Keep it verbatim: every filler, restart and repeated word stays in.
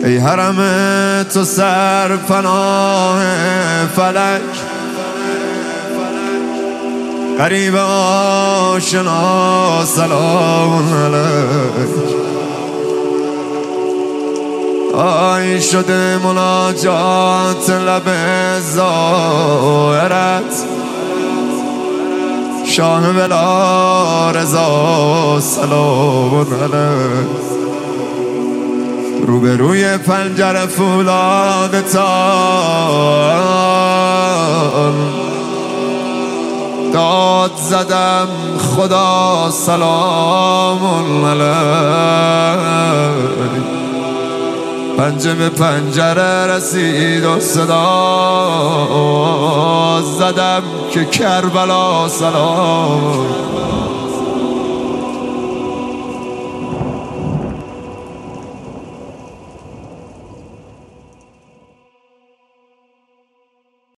ای حرم تو سرپناه فلک، غریب آشنا سلام علیک. آی شده مناجات لب ظاهرت، شاه بلا رضا سلام علیک. روبروی پنجره فولادتان داد زدم خدا سلام علیک. پنجه به پنجره رسید و صدا زدم که کربلا سلام.